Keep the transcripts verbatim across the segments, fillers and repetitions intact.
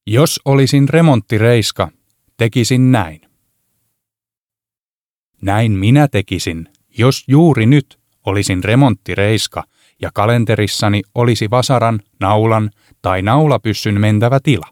Jos olisin remonttireiska, tekisin näin. Näin minä tekisin, jos juuri nyt olisin remonttireiska ja kalenterissani olisi vasaran, naulan tai naulapyssyn mentävä tila.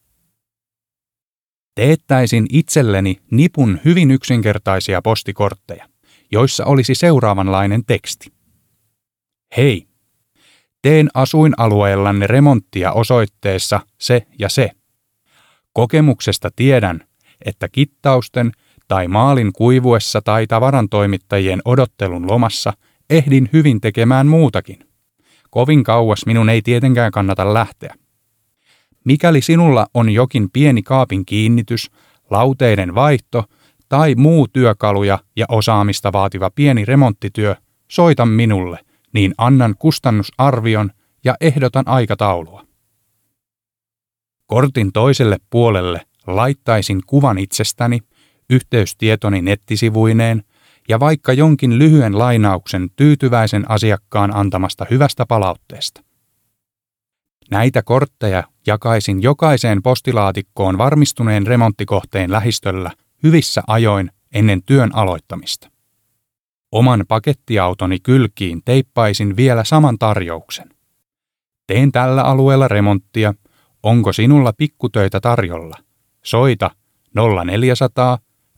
Teettäisin itselleni nipun hyvin yksinkertaisia postikortteja, joissa olisi seuraavanlainen teksti. Hei! Teen asuinalueellanne remonttia osoitteessa se ja se. Kokemuksesta tiedän, että kittausten tai maalin kuivuessa tai tavarantoimittajien odottelun lomassa ehdin hyvin tekemään muutakin. Kovin kauas minun ei tietenkään kannata lähteä. Mikäli sinulla on jokin pieni kaapin kiinnitys, lauteiden vaihto tai muu työkaluja ja osaamista vaativa pieni remonttityö, soita minulle, niin annan kustannusarvion ja ehdotan aikataulua. Kortin toiselle puolelle laittaisin kuvan itsestäni, yhteystietoni nettisivuineen ja vaikka jonkin lyhyen lainauksen tyytyväisen asiakkaan antamasta hyvästä palautteesta. Näitä kortteja jakaisin jokaiseen postilaatikkoon varmistuneen remonttikohteen lähistöllä hyvissä ajoin ennen työn aloittamista. Oman pakettiautoni kylkiin teippaisin vielä saman tarjouksen. Teen tällä alueella remonttia. Onko sinulla pikkutöitä tarjolla? Soita nolla neljäsataa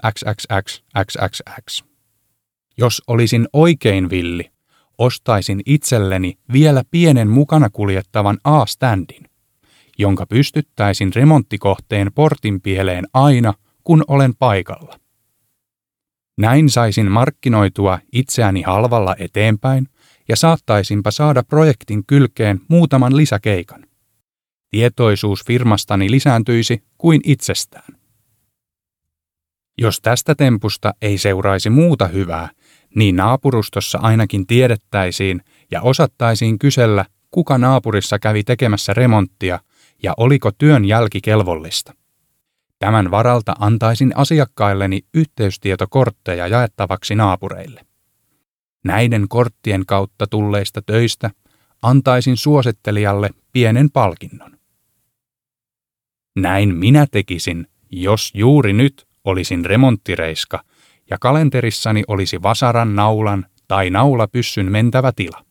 xxx. Jos olisin oikein villi, ostaisin itselleni vielä pienen mukana kuljettavan A-standin, jonka pystyttäisin remonttikohteen portin pieleen aina, kun olen paikalla. Näin saisin markkinoitua itseäni halvalla eteenpäin ja saattaisinpa saada projektin kylkeen muutaman lisäkeikan. Tietoisuus firmastani lisääntyisi kuin itsestään. Jos tästä tempusta ei seuraisi muuta hyvää, niin naapurustossa ainakin tiedettäisiin ja osattaisiin kysellä, kuka naapurissa kävi tekemässä remonttia ja oliko työn jälki kelvollista. Tämän varalta antaisin asiakkailleni yhteystietokortteja jaettavaksi naapureille. Näiden korttien kautta tulleista töistä antaisin suosittelijalle pienen palkinnon. Näin minä tekisin, jos juuri nyt olisin remonttireiska ja kalenterissani olisi vasaran, naulan tai naulapyssyn mentävä tila.